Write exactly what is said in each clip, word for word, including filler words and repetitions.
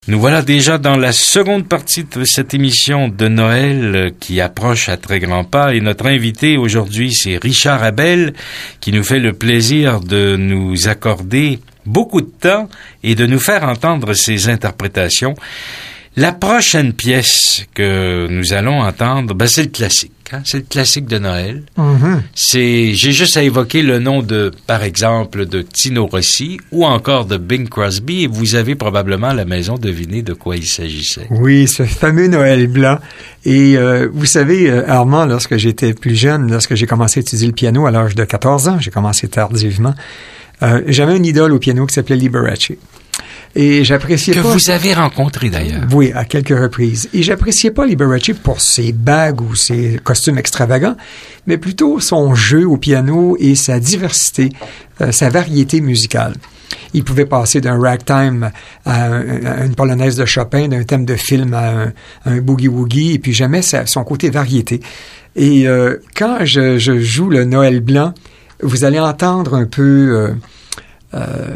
Nous voilà déjà dans la seconde partie de cette émission de Noël qui approche à très grands pas et notre invité aujourd'hui c'est Richard Abel qui nous fait le plaisir de nous accorder beaucoup de temps et de nous faire entendre ses interprétations. La prochaine pièce que nous allons entendre, ben c'est le classique, hein? C'est le classique de Noël. Mm-hmm. C'est, j'ai juste à évoquer le nom de, par exemple, de Tino Rossi ou encore de Bing Crosby et vous avez probablement à la maison deviné de quoi il s'agissait. Oui, ce fameux Noël blanc. Et euh, vous savez, Armand, lorsque j'étais plus jeune, lorsque j'ai commencé à étudier le piano à l'âge de quatorze ans, j'ai commencé tardivement, euh, j'avais une idole au piano qui s'appelait Liberace. Et j'appréciais que pas... Que vous avez rencontré d'ailleurs. Oui, à quelques reprises. Et j'appréciais pas Liberace pour ses bagues ou ses costumes extravagants, mais plutôt son jeu au piano et sa diversité, euh, sa variété musicale. Il pouvait passer d'un ragtime à, un, à une polonaise de Chopin, d'un thème de film à un, à un boogie-woogie, et puis jamais sa, son côté variété. Et euh, quand je, je joue le Noël blanc, vous allez entendre un peu... Euh, euh,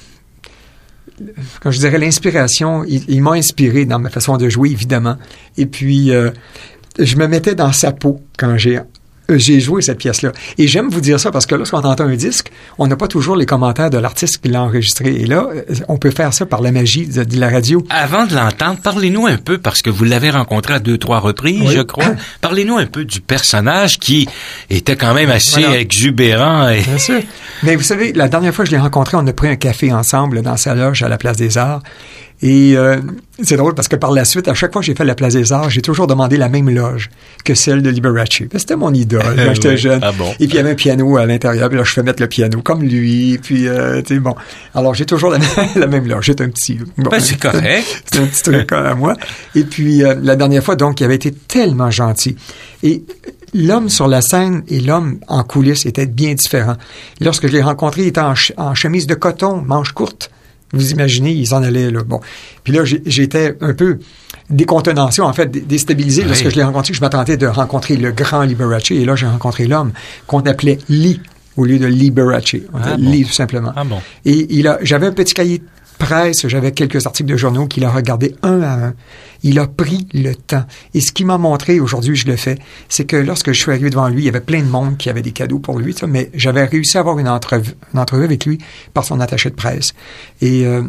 quand je dirais l'inspiration, il, il m'a inspiré dans ma façon de jouer, évidemment. Et puis, euh, je me mettais dans sa peau quand j'ai j'ai joué cette pièce-là. Et j'aime vous dire ça parce que lorsqu'on entend un disque, on n'a pas toujours les commentaires de l'artiste qui l'a enregistré. Et là, on peut faire ça par la magie de, de la radio. Avant de l'entendre, parlez-nous un peu, parce que vous l'avez rencontré à deux, trois reprises, oui. je crois. Parlez-nous un peu du personnage qui était quand même assez voilà. exubérant. Et... Bien sûr. Mais vous savez, la dernière fois que je l'ai rencontré, on a pris un café ensemble dans sa loge à la Place des Arts. Et euh, c'est drôle parce que par la suite, à chaque fois que j'ai fait la Place des Arts, j'ai toujours demandé la même loge que celle de Liberace. C'était mon idole quand euh, j'étais oui. jeune. Ah bon? Et puis il y avait un piano à l'intérieur, puis là je fais mettre le piano comme lui. Puis euh, tu sais bon. Alors j'ai toujours la, la même loge. J'étais un petit. Bon, ben, c'est correct. C'est un petit truc à moi. Et puis euh, la dernière fois, donc, il avait été tellement gentil. Et l'homme sur la scène et l'homme en coulisses étaient bien différents. Lorsque je l'ai rencontré, il était en, ch- en chemise de coton, manches courtes. Vous imaginez, ils en allaient, là. Bon. Puis là, j'ai, j'étais un peu décontenancé, en fait, déstabilisé. Oui. Lorsque je l'ai rencontré, je m'attendais de rencontrer le grand Liberace. Et là, j'ai rencontré l'homme qu'on appelait Lee, au lieu de Liberace. On ah bon. Lee, tout simplement. Ah bon. Et il a, j'avais un petit cahier de presse, j'avais quelques articles de journaux qu'il a regardé un à un. Il a pris le temps. Et ce qu'il m'a montré, aujourd'hui, je le fais, c'est que lorsque je suis arrivé devant lui, il y avait plein de monde qui avait des cadeaux pour lui, ça, mais j'avais réussi à avoir une entrevue, une entrevue avec lui par son attaché de presse. Et, euh,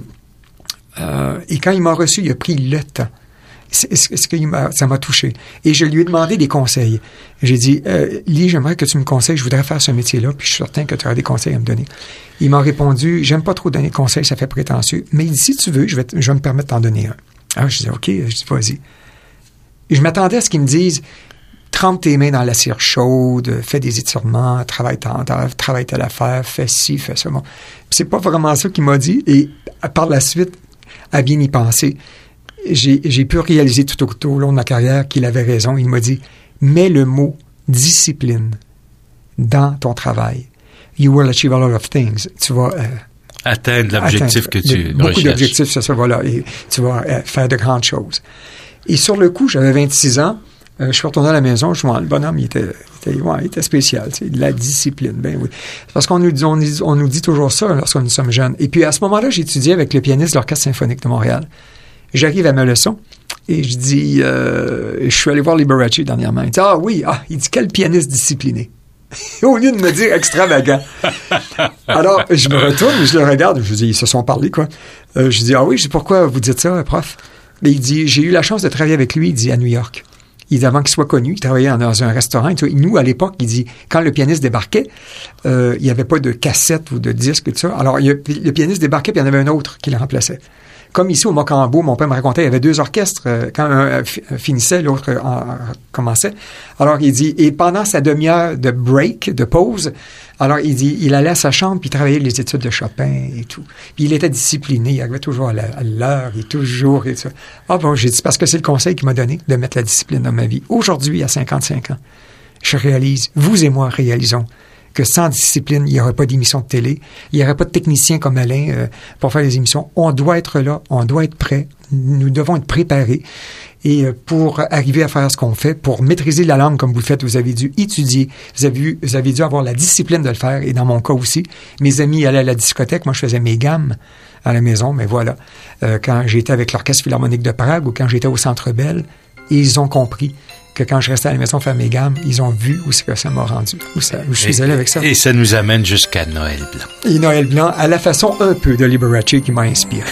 euh, et quand il m'a reçu, il a pris le temps. C'est, c'est, c'est qu'il m'a, ça m'a touché. Et je lui ai demandé des conseils. J'ai dit, euh, Lee, j'aimerais que tu me conseilles, je voudrais faire ce métier-là, puis je suis certain que tu auras des conseils à me donner. Il m'a répondu, j'aime pas trop donner de conseils, ça fait prétentieux, mais il dit, si tu veux, je vais, te, je vais me permettre d'en donner un. Alors, je dis, OK, je dis, vas-y. Et je m'attendais à ce qu'il me dise, trempe tes mains dans la cire chaude, fais des étirements, travaille ta, travaille telle affaire, fais ci, fais ça. Bon. Puis c'est pas vraiment ça qu'il m'a dit, et par la suite, à bien y penser, J'ai, j'ai pu réaliser tout au, tout au long de ma carrière qu'il avait raison. Il m'a dit, mets le mot discipline dans ton travail. You will achieve a lot of things. Tu vas euh, atteindre l'objectif atteindre, que tu de, beaucoup recherches. d'objectifs, c'est ça, voilà. Et tu vas euh, faire de grandes choses. Et sur le coup, j'avais vingt-six ans. Euh, je suis retourné à la maison. Je vois, le bonhomme, il était, il était, ouais, il était spécial. Tu sais, de la discipline. Ben oui. Parce qu'on nous dit, on, on nous dit toujours ça lorsque nous sommes jeunes. Et puis, à ce moment-là, j'ai étudié avec le pianiste de l'Orchestre symphonique de Montréal. J'arrive à ma leçon et je dis, euh, je suis allé voir Liberace dernièrement. Il dit, ah oui, ah, il dit, quel pianiste discipliné. Au lieu de me dire extravagant. Alors, je me retourne, je le regarde, je dis, ils se sont parlé, quoi. Euh, je dis, ah oui, je dis, pourquoi vous dites ça, prof? Mais il dit, j'ai eu la chance de travailler avec lui, il dit, à New York. Il dit, avant qu'il soit connu, il travaillait dans un restaurant. Et nous, à l'époque, il dit, quand le pianiste débarquait, euh, il n'y avait pas de cassette ou de disque et tout ça. Alors, il y a, le pianiste débarquait, puis il y en avait un autre qui le remplaçait. Comme ici au Mocambo, mon père me racontait, il y avait deux orchestres. Euh, quand un f- finissait, l'autre euh, en, commençait. Alors, il dit, et pendant sa demi-heure de break, de pause, alors il dit, il allait à sa chambre, puis il travaillait les études de Chopin et tout. Puis il était discipliné, il arrivait toujours à, la, à l'heure, et toujours, et tout ça. Ah bon, j'ai dit, parce que c'est le conseil qu'il m'a donné, de mettre la discipline dans ma vie. Aujourd'hui, à cinquante-cinq ans, je réalise, vous et moi réalisons, que sans discipline, il n'y aurait pas d'émission de télé, il n'y aurait pas de technicien comme Alain euh, pour faire les émissions. On doit être là, on doit être prêt, nous devons être préparés. Et euh, pour arriver à faire ce qu'on fait, pour maîtriser la langue comme vous le faites, vous avez dû étudier, vous avez, eu, vous avez dû avoir la discipline de le faire, et dans mon cas aussi. Mes amis allaient à la discothèque, moi je faisais mes gammes à la maison, mais voilà. Euh, quand j'étais avec l'Orchestre Philharmonique de Prague ou quand j'étais au Centre Bell, ils ont compris que quand je restais à la maison faire mes gammes, ils ont vu où c'est que ça m'a rendu, où, ça, où je suis et, allé avec ça. Et ça nous amène jusqu'à Noël Blanc. Et Noël Blanc, à la façon un peu de Liberace qui m'a inspiré.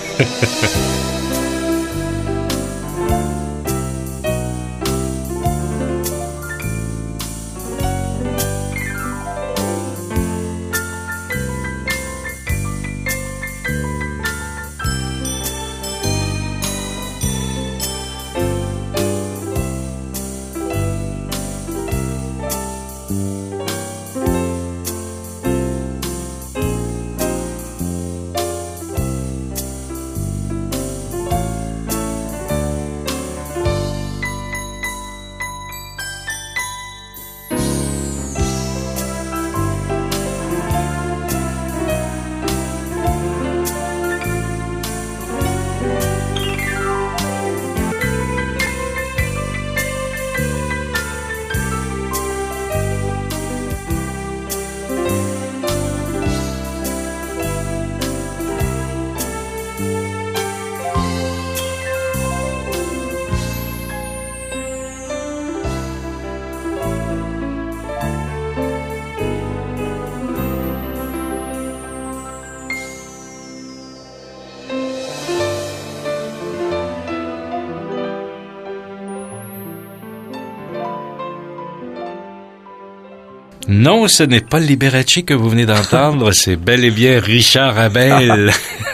Non, ce n'est pas Liberace que vous venez d'entendre, c'est bel et bien Richard Abel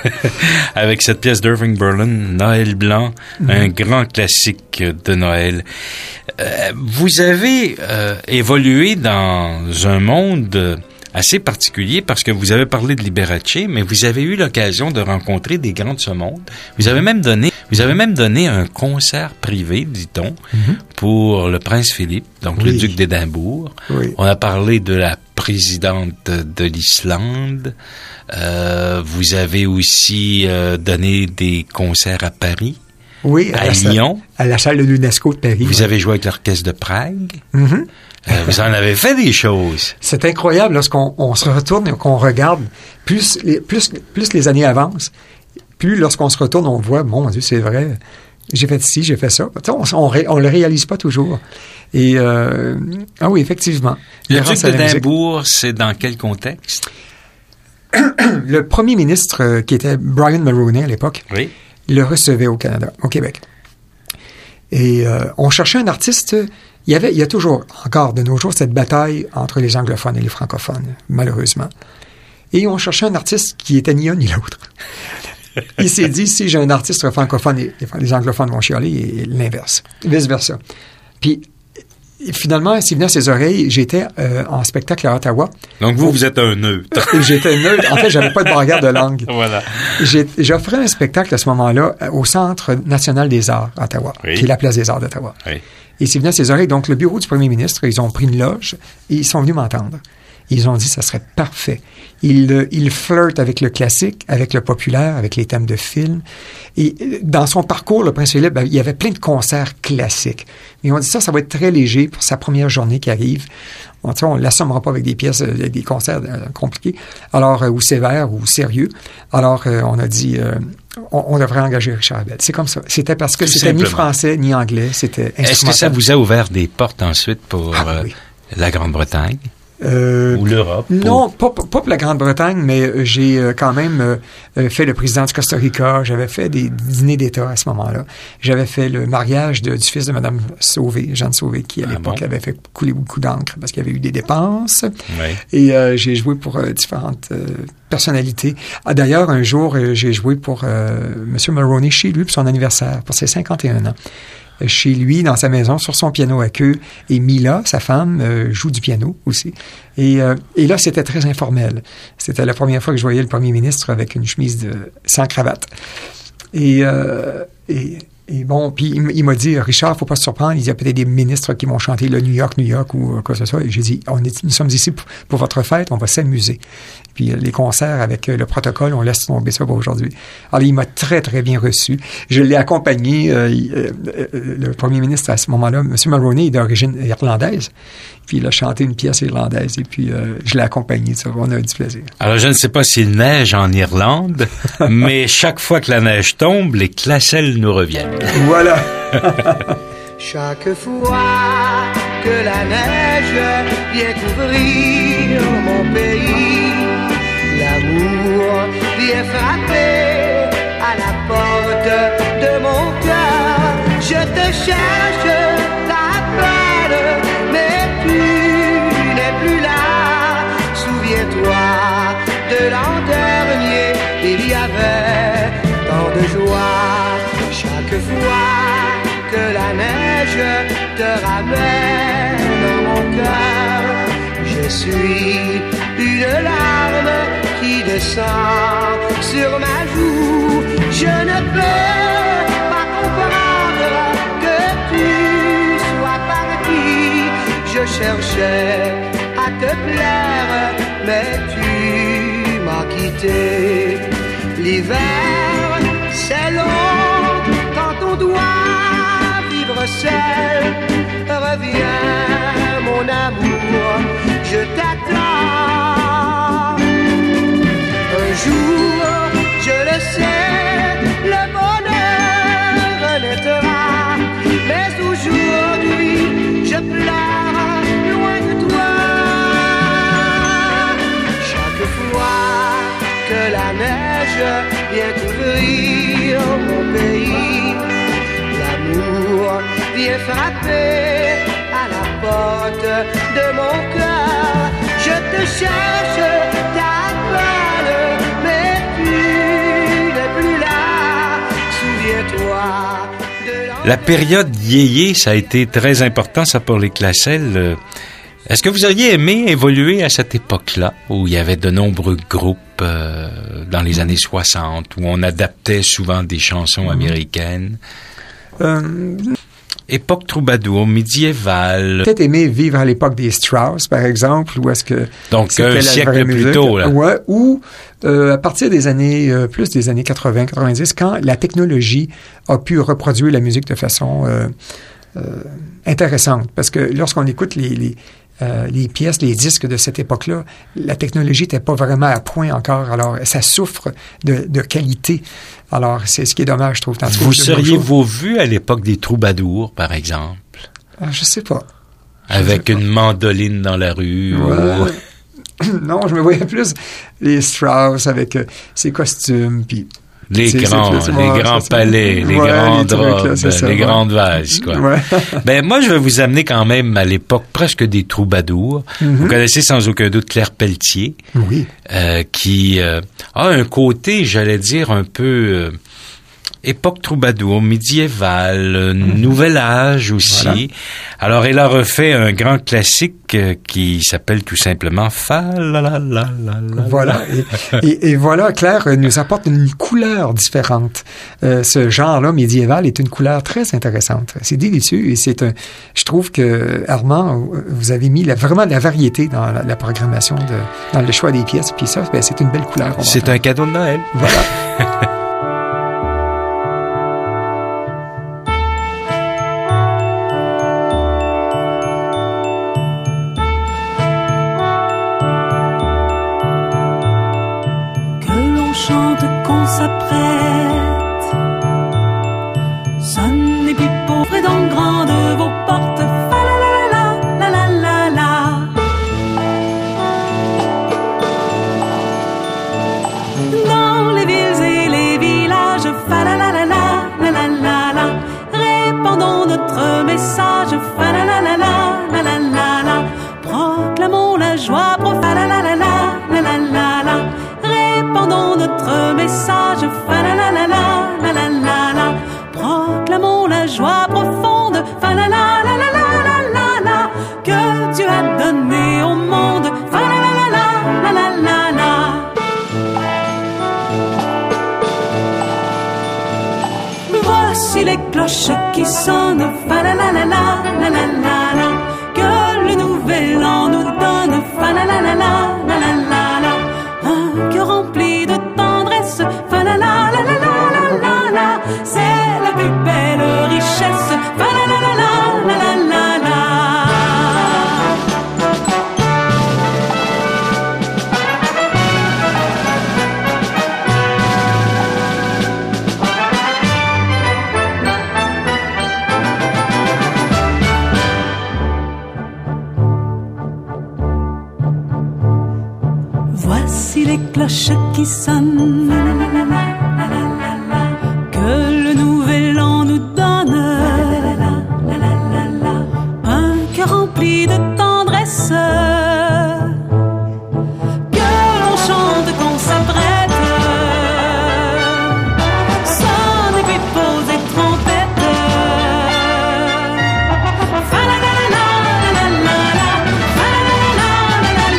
avec cette pièce d'Irving Berlin, Noël Blanc, mm-hmm. un grand classique de Noël. Euh, vous avez euh, évolué dans un monde assez particulier parce que vous avez parlé de Liberace, mais vous avez eu l'occasion de rencontrer des grands de ce monde. Vous avez même donné, vous avez même donné un concert privé, dit-on, mm-hmm. pour le prince Philippe, donc oui. le duc d'Édimbourg. Oui. On a parlé de la présidente de l'Islande. Euh, vous avez aussi euh, donné des concerts à Paris. Oui, à, à Lyon. Salle, à la salle de l'UNESCO de Paris. Vous oui. avez joué avec l'orchestre de Prague. Mm-hmm. Euh, vous en avez fait des choses. C'est incroyable lorsqu'on on se retourne et qu'on regarde, plus les, plus, plus les années avancent, plus lorsqu'on se retourne, on voit, mon Dieu, c'est vrai, j'ai fait ci, j'ai fait ça. On, on, on le réalise pas toujours. Et, euh, ah oui, effectivement. Le duc d'Édimbourg, c'est dans quel contexte? Le premier ministre, euh, qui était Brian Mulroney à l'époque, oui. le recevait au Canada, au Québec. Et euh, on cherchait un artiste. Il y avait, il y a toujours, encore de nos jours, cette bataille entre les anglophones et les francophones, malheureusement. Et on cherchait un artiste qui était ni un ni l'autre. Il s'est dit, si j'ai un artiste francophone, les, les anglophones vont chialer, et l'inverse, vice-versa. Puis, finalement, s'il venait à ses oreilles, j'étais euh, en spectacle à Ottawa. Donc, vous, vous êtes un neutre. J'étais neutre. En fait, j'avais pas de barrière de langue. Voilà. J'ai, j'offrais un spectacle à ce moment-là au Centre national des arts à Ottawa, oui. qui est la place des arts d'Ottawa. Oui. Et s'il venait à ses oreilles, donc le bureau du premier ministre, ils ont pris une loge et ils sont venus m'entendre. Ils ont dit, ça serait parfait. Il, il flirte avec le classique, avec le populaire, avec les thèmes de films. Et dans son parcours, le prince Philippe, ben, il y avait plein de concerts classiques. Ils ont dit, ça, ça va être très léger pour sa première journée qui arrive. On ne l'assommera pas avec des pièces, avec des concerts euh, compliqués, alors euh, ou sévères ou sérieux. Alors, euh, on a dit, euh, on, on devrait engager Richard Abel. C'est comme ça. C'était parce que Tout c'était simplement. Ni français ni anglais. C'était instrumental. Est-ce que ça vous a ouvert des portes ensuite pour ah, euh, oui. la Grande-Bretagne? Euh, Ou l'Europe? Non, pas, pas pour la Grande-Bretagne, mais j'ai euh, quand même euh, fait le président du Costa Rica. J'avais fait des dîners d'État à ce moment-là. J'avais fait le mariage de, du fils de Mme Sauvé, Jeanne Sauvé, qui à ah l'époque bon? avait fait couler beaucoup d'encre parce qu'il y avait eu des dépenses. Oui. Et euh, j'ai joué pour euh, différentes euh, personnalités. Ah, d'ailleurs, un jour, euh, j'ai joué pour euh, M. Mulroney chez lui pour son anniversaire, pour ses cinquante et un ans. Chez lui, dans sa maison, sur son piano à queue. Et Mila, sa femme, euh, joue du piano aussi. Et, euh, et là, c'était très informel. C'était la première fois que je voyais le premier ministre avec une chemise de, sans cravate. Et, euh, et Et bon, puis il, il m'a dit, Richard, faut pas se surprendre, il y a peut-être des ministres qui vont chanter le New York, New York ou quoi que ce soit. Et j'ai dit, on est, nous sommes ici pour, pour votre fête, on va s'amuser. Puis les concerts avec le protocole, on laisse tomber ça pour aujourd'hui. Alors, il m'a très, très bien reçu. Je l'ai accompagné, euh, euh, euh, le premier ministre à ce moment-là, M. Mulroney, est d'origine irlandaise. Puis il a chanté une pièce irlandaise et puis euh, je l'ai accompagné. Ça, on a eu du plaisir. Alors, je ne sais pas s'il neige en Irlande, mais chaque fois que la neige tombe, les Classels nous reviennent. Voilà. Chaque fois que la neige vient couvrir mon pays, l'amour vient frapper à la porte de mon cœur. Je te cherche, t'appelle, mais tu n'es plus là. Souviens-toi de l'an dernier, il y avait tant de joie. Chaque fois que la neige te ramène dans mon cœur, je suis une larme qui descend sur ma joue. Je ne peux pas comprendre que tu sois parti. Je cherchais à te plaire, mais tu m'as quitté. L'hiver, c'est long quand on doit vivre seul. Reviens, mon amour, je t'attends. Un jour, je le sais, le bonheur naîtra. Mais aujourd'hui, je pleure loin de toi. Chaque fois que la neige vient couvrir mon pays, l'amour vient frapper à la porte de mon cœur. Je te cherche, t'appelle, mais tu n'es plus là. Souviens-toi de l'an... La période yéyé, ça a été très important, ça, pour les Classels. Est-ce que vous auriez aimé évoluer à cette époque-là, où il y avait de nombreux groupes euh, dans les années soixante, où on adaptait souvent des chansons américaines? Euh... Époque troubadour, médiévale. Peut-être aimé vivre à l'époque des Strauss, par exemple, où est-ce que... Donc, un siècle plus tôt, là. Ouais, ou euh, à partir des années, euh, plus des années quatre-vingts quatre-vingt-dix, quand la technologie a pu reproduire la musique de façon euh, euh, intéressante. Parce que lorsqu'on écoute les... les Euh, les pièces, les disques de cette époque-là, la technologie n'était pas vraiment à point encore. Alors, ça souffre de, de qualité. Alors, c'est ce qui est dommage, je trouve. Tandis vous seriez-vous vu à l'époque des troubadours, par exemple? Ah, je sais pas. Je Avec sais une pas. mandoline dans la rue? Ouais. Ou... Non, je me voyais plus les Strauss avec euh, ses costumes, puis... Les c'est, grands, c'est, c'est, les c'est, grands c'est, palais, les ouais, grandes les trucs, robes, là, ça, les ouais. grandes vases, quoi. Ouais. Ben, moi, je vais vous amener quand même à l'époque presque des troubadours. Mm-hmm. Vous connaissez sans aucun doute Claire Pelletier. Oui. Euh, qui euh, a un côté, j'allais dire, un peu... Euh, époque troubadour, médiévale, mmh. nouvel âge aussi. Voilà. Alors, elle a refait un grand classique euh, qui s'appelle tout simplement Fa la la la la la. Voilà. Et, et, et voilà, Claire nous apporte une couleur différente. Euh, ce genre-là médiéval est une couleur très intéressante. C'est délicieux et c'est un. Je trouve que Armand, vous avez mis la, vraiment de la variété dans la, la programmation, de, dans le choix des pièces. Puis ça, ben, c'est une belle couleur. C'est un cadeau de Noël. Voilà. Proclamons la joie profonde, fa la la la la la. Voici les cloches qui sonnent, fa la la la la la la la la, que le nouvel an nous donne, fa la la la la la la la la, un cœur rempli de tendresse, fa la la la la la la la la, c'est la plus belle richesse, fa la la la la la la la la. Voici les cloches qui sonnent, que le nouvel an nous donne, un cœur rempli de tendresse, que l'on chante, qu'on s'apprête, sonne et puis pose et trompette, fa la la la la la la la, fa la la la la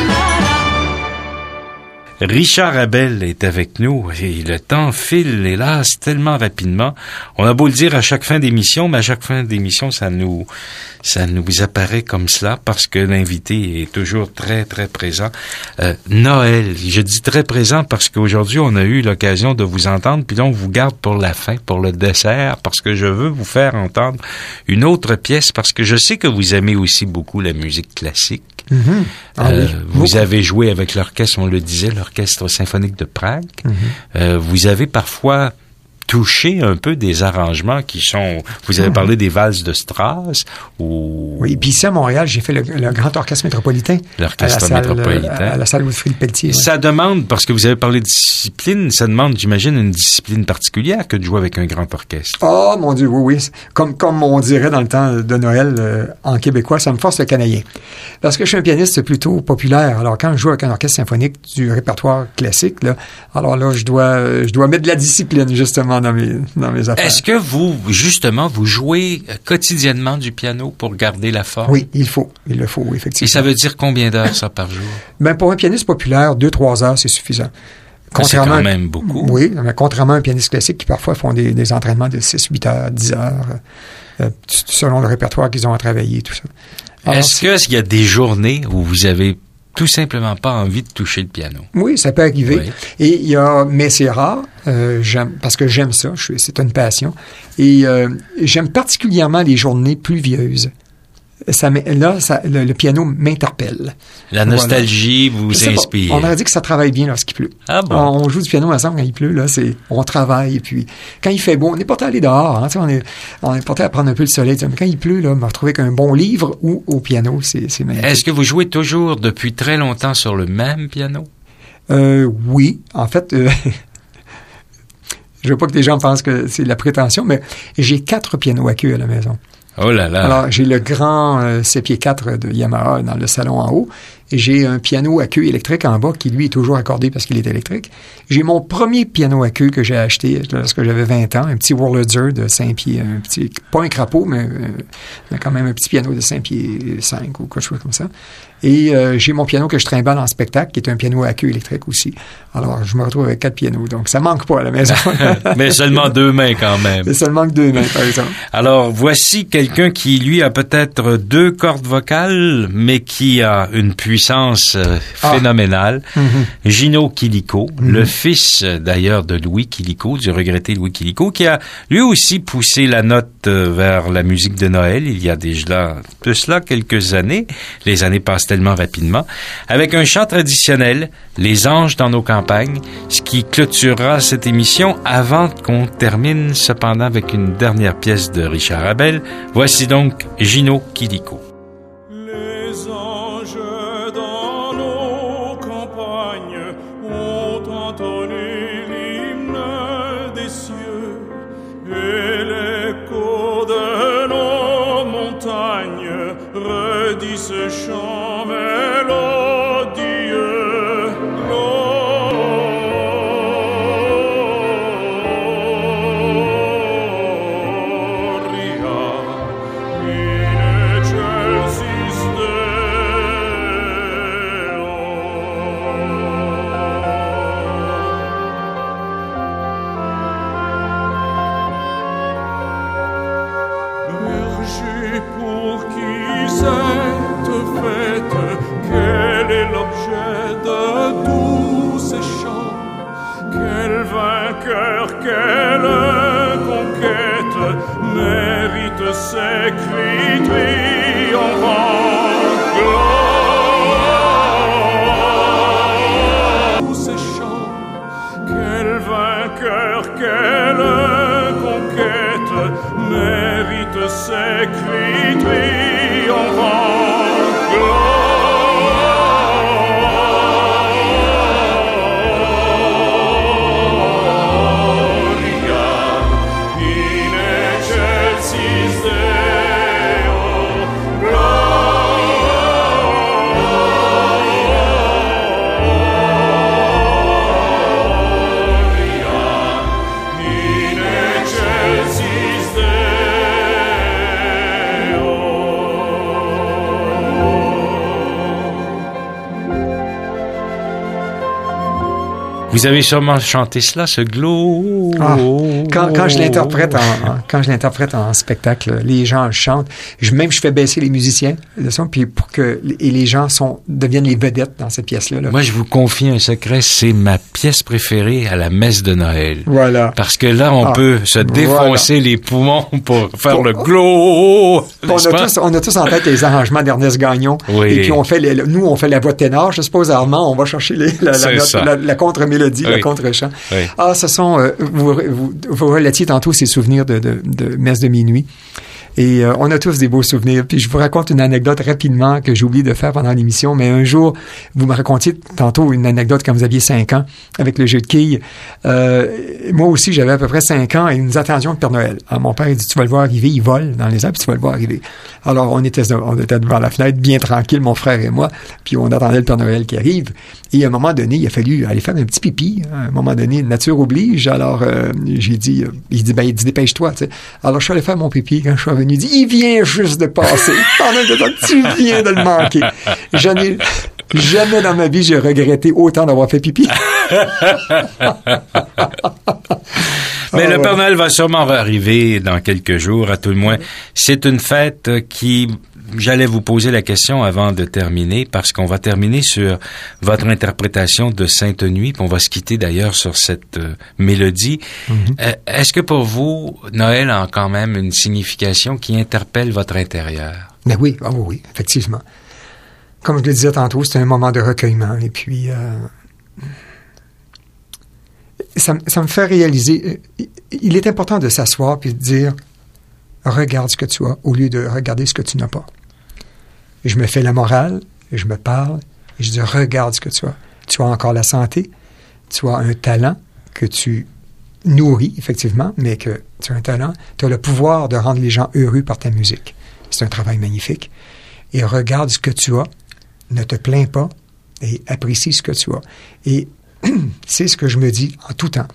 la la. Richard Abel est avec nous et le temps file, hélas, tellement rapidement. On a beau le dire à chaque fin d'émission, mais à chaque fin d'émission, ça nous, ça nous apparaît comme cela parce que l'invité est toujours très, très présent. Euh, Noël, je dis très présent parce qu'aujourd'hui, on a eu l'occasion de vous entendre, puis là, on vous garde pour la fin, pour le dessert, parce que je veux vous faire entendre une autre pièce parce que je sais que vous aimez aussi beaucoup la musique classique. Mm-hmm. Ah, euh, oui. Vous Beaucoup. avez joué avec l'orchestre, on le disait, l'orchestre symphonique de Prague. Mm-hmm. Euh, vous avez parfois touché un peu des arrangements qui sont... Vous avez Mm-hmm. parlé des valses de Strauss ou... Oui, puis ici à Montréal, j'ai fait le, le Grand Orchestre métropolitain. L'Orchestre à la salle, métropolitain. À la salle Wilfrid Pelletier. Ouais. Ça demande, parce que vous avez parlé de discipline, ça demande, j'imagine, une discipline particulière que de jouer avec un grand orchestre. Oh, mon Dieu, oui, oui. Comme, comme on dirait dans le temps de Noël, euh, en québécois, ça me force le canadien. Parce que je suis un pianiste plutôt populaire. Alors, quand je joue avec un orchestre symphonique du répertoire classique, là, alors là, je dois, je dois mettre de la discipline, justement, dans mes, dans mes affaires. Est-ce que vous, justement, vous jouez quotidiennement du piano pour garder la forme? Oui, il faut. Il le faut, effectivement. Et ça veut dire combien d'heures, ça, par jour? Ben, pour un pianiste populaire, deux, trois heures, c'est suffisant. C'est quand même beaucoup. Oui, mais contrairement à un pianiste classique qui parfois font des, des entraînements de six, huit heures, dix heures, euh, selon le répertoire qu'ils ont à travailler, tout ça. Alors, Est-ce qu'il y a des journées où vous avez tout simplement pas envie de toucher le piano? Oui, ça peut arriver. Oui. Et il y a, mais c'est rare, euh, j'aime, parce que j'aime ça, je, c'est une passion. Et euh, j'aime particulièrement les journées pluvieuses. Ça, là, ça, le, le piano m'interpelle. La nostalgie voilà. vous inspire. On aurait dit que ça travaille bien lorsqu'il pleut. Ah bon? On joue du piano ensemble quand il pleut, là, c'est, on travaille, et puis, quand il fait beau, on n'est pas allé aller dehors, hein, on est, on est porté à prendre un peu le soleil, mais quand il pleut, là, me retrouver avec un bon livre ou au piano, c'est, c'est magnifique. Est-ce que vous jouez toujours depuis très longtemps sur le même piano? Euh, oui. En fait, euh, je veux pas que les gens pensent que c'est de la prétention, mais j'ai quatre pianos à queue à la maison. Oh là là! Alors, j'ai le grand euh, C P quatre de Yamaha dans le salon en haut, et j'ai un piano à queue électrique en bas qui, lui, est toujours accordé parce qu'il est électrique. J'ai mon premier piano à queue que j'ai acheté lorsque j'avais vingt ans, un petit Wurlitzer de cinq pieds, un petit, pas un crapaud, mais, euh, mais quand même un petit piano de cinq pieds cinq ou quelque chose comme ça. Et euh, j'ai mon piano que je trimballe en spectacle, qui est un piano à queue électrique aussi. Alors, je me retrouve avec quatre pianos, donc ça manque pas à la maison. Mais seulement deux mains quand même. Mais seulement que deux mains, par exemple. Alors, voici quelqu'un qui, lui, a peut-être deux cordes vocales, mais qui a une puissance euh, phénoménale. Ah. Mm-hmm. Gino Chilico, mm-hmm. le fils d'ailleurs de Louis Chilico, du regretté Louis Chilico, qui a lui aussi poussé la note euh, vers la musique de Noël il y a déjà de cela quelques années. Les années passent tellement rapidement, avec un chant traditionnel, Les anges dans nos campagnes, ce qui clôturera cette émission avant qu'on termine cependant avec une dernière pièce de Richard Abel. Voici donc Gino Chilico. Les anges dans nos campagnes ont entonné l'hymne des cieux et l'écho de nos montagnes redit ce chant cette fête, quel est l'objet de tous ces chants? Quel vainqueur, quelle conquête mérite ces cris triomphants? Gloire! Tous ces chants, quel vainqueur, quelle conquête mérite ces cris triomphants? Vous avez sûrement chanté cela, ce glow. Ah, quand, quand je l'interprète en, en quand je l'interprète en spectacle, les gens le chantent. Je, même je fais baisser les musiciens le son, puis pour que et les gens sont deviennent les vedettes dans cette pièce-là. Là. Moi, je vous confie un secret, c'est ma pièce préférée à la messe de Noël. Voilà. Parce que là, on ah, peut se défoncer voilà. les poumons pour faire bon, le glow. On a, tous, on a tous en tête les arrangements d'Ernest Gagnon. Oui. Et puis on fait les, nous on fait la voix de ténor. Je suppose Armand, on va chercher les, la, la, note, la, la contre-mélodie. Dit, oui. Le contre-chant. Oui. Ah, ce sont, euh, vous, vous, vous relatiez tantôt ces souvenirs de, de, de messe de minuit. Et euh, on a tous des beaux souvenirs. Puis je vous raconte une anecdote rapidement que j'ai oublié de faire pendant l'émission. Mais un jour, vous me racontiez tantôt une anecdote quand vous aviez cinq ans avec le jeu de quilles. Euh, moi aussi, j'avais à peu près cinq ans et nous attendions le Père Noël. Alors, mon père, il dit, tu vas le voir arriver, il vole dans les arbres, puis tu vas le voir arriver. Alors, on était, on était devant la fenêtre, bien tranquille, mon frère et moi, puis on attendait le Père Noël qui arrive. Et à un moment donné, il a fallu aller faire un petit pipi. À un moment donné, nature oblige. Alors, euh, j'ai dit, euh, il dit, ben, il dit, dépêche-toi, tu sais. Alors, je suis allé faire mon pipi. Quand je suis revenu, il dit, il vient juste de passer. Pendant que tu viens de le manquer. J'en ai, jamais dans ma vie, j'ai regretté autant d'avoir fait pipi. Mais ah, le ouais. Père Noël va sûrement arriver dans quelques jours, à tout le moins. C'est une fête qui... J'allais vous poser la question avant de terminer, parce qu'on va terminer sur votre interprétation de Sainte Nuit, puis on va se quitter d'ailleurs sur cette euh, mélodie. Mm-hmm. Euh, est-ce que pour vous, Noël a quand même une signification qui interpelle votre intérieur? Ben oui, oh oui, effectivement. Comme je le disais tantôt, c'est un moment de recueillement, et puis... Euh, ça, ça me fait réaliser... Il est important de s'asseoir puis de dire... Regarde ce que tu as au lieu de regarder ce que tu n'as pas. Et je me fais la morale, et je me parle, et je dis regarde ce que tu as. Tu as encore la santé, tu as un talent que tu nourris, effectivement, mais que tu as un talent, tu as le pouvoir de rendre les gens heureux par ta musique. C'est un travail magnifique. Et regarde ce que tu as, ne te plains pas, et apprécie ce que tu as. Et c'est ce que je me dis en tout temps.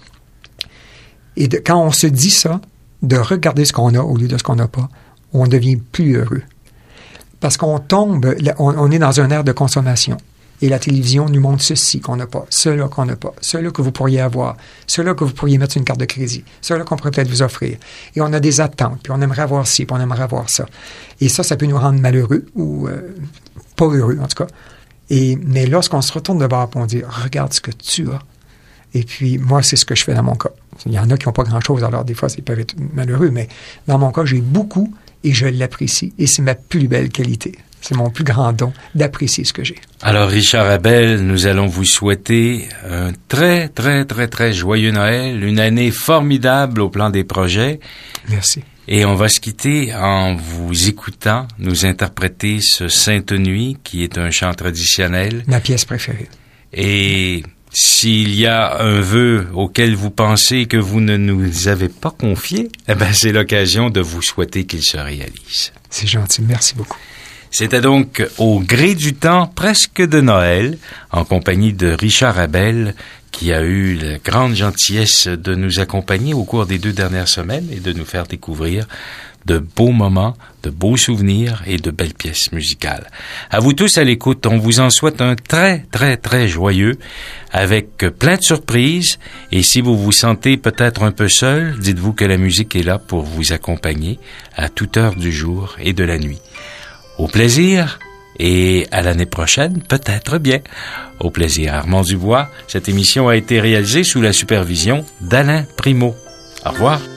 Et de, quand on se dit ça, de regarder ce qu'on a au lieu de ce qu'on n'a pas, on devient plus heureux. Parce qu'on tombe, on, on est dans un air de consommation. Et la télévision nous montre ceci qu'on n'a pas, cela qu'on n'a pas, cela que vous pourriez avoir, cela que vous pourriez mettre sur une carte de crédit, cela qu'on pourrait peut-être vous offrir. Et on a des attentes, puis on aimerait avoir ci, puis on aimerait avoir ça. Et ça, ça peut nous rendre malheureux, ou euh, pas heureux en tout cas. Et, mais lorsqu'on se retourne de bord, on dit, regarde ce que tu as. Et puis, moi, c'est ce que je fais dans mon cas. Il y en a qui n'ont pas grand-chose, alors des fois, ils peuvent être malheureux, mais dans mon cas, j'ai beaucoup et je l'apprécie. Et c'est ma plus belle qualité. C'est mon plus grand don d'apprécier ce que j'ai. Alors, Richard Abel, nous allons vous souhaiter un très, très, très, très joyeux Noël, une année formidable au plan des projets. Merci. Et on va se quitter en vous écoutant nous interpréter ce Sainte Nuit, qui est un chant traditionnel. Ma pièce préférée. Et s'il y a un vœu auquel vous pensez que vous ne nous avez pas confié, eh ben, c'est l'occasion de vous souhaiter qu'il se réalise. C'est gentil. Merci beaucoup. C'était donc Au gré du temps, presque de Noël, en compagnie de Richard Abel, qui a eu la grande gentillesse de nous accompagner au cours des deux dernières semaines et de nous faire découvrir de beaux moments, de beaux souvenirs et de belles pièces musicales. À vous tous à l'écoute, on vous en souhaite un très, très, très joyeux, avec plein de surprises. Et si vous vous sentez peut-être un peu seul, dites-vous que la musique est là pour vous accompagner à toute heure du jour et de la nuit. Au plaisir et à l'année prochaine, peut-être bien. Au plaisir. Armand Dubois, cette émission a été réalisée sous la supervision d'Alain Primo. Au revoir.